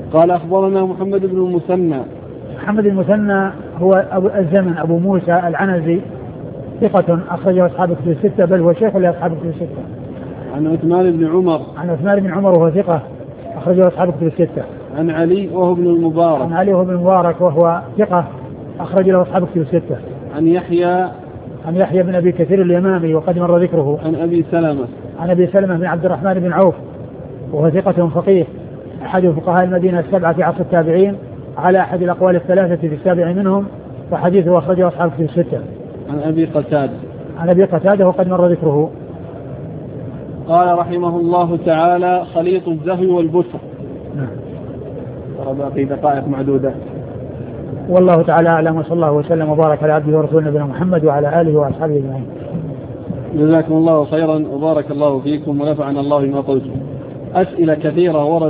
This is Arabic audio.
قال أخبرنا محمد بن المثنى. محمد المثنى هو أبو الزمن أبو موسى العنزي ثقة أخرجه أصحاب الكتب الستة، بل هو شيخ لأصحاب الكتب الستة. عن عثمان بن عمر. عن عثمان بن عمر وهو ثقة أخرجه أصحاب الكتب الستة. عن علي وهو ابن المبارك. عن علي وهو ابن المبارك وهو ثقة أخرج له أصحاب الكتب الستة. عن يحيى بن أبي كثير اليمامي وقد مر ذكره. عن أبي سلمة. عن أبي سلمة بن عبد الرحمن بن عوف وهو ثقة فقيه أحد فقهاء المدينة السبعة في عصر التابعين على أحد الأقوال الثلاثة في السابع منهم، فحديثه أخرجه أصحاب الكتب الستة. عن أبي قتادة وقد مر ذكره. قال رحمه الله تعالى: خليط الزهو والبسر. ترى باقي دقائق معدودة. والله تعالى أعلم، وصلى الله وسلم وبارك على عبده ورسوله نبينا محمد وعلى آله وأصحابه أجمعين. جزاكم الله خيرا وبارك الله فيكم ونفعنا الله بما قلتم. أسئلة كثيرة ورد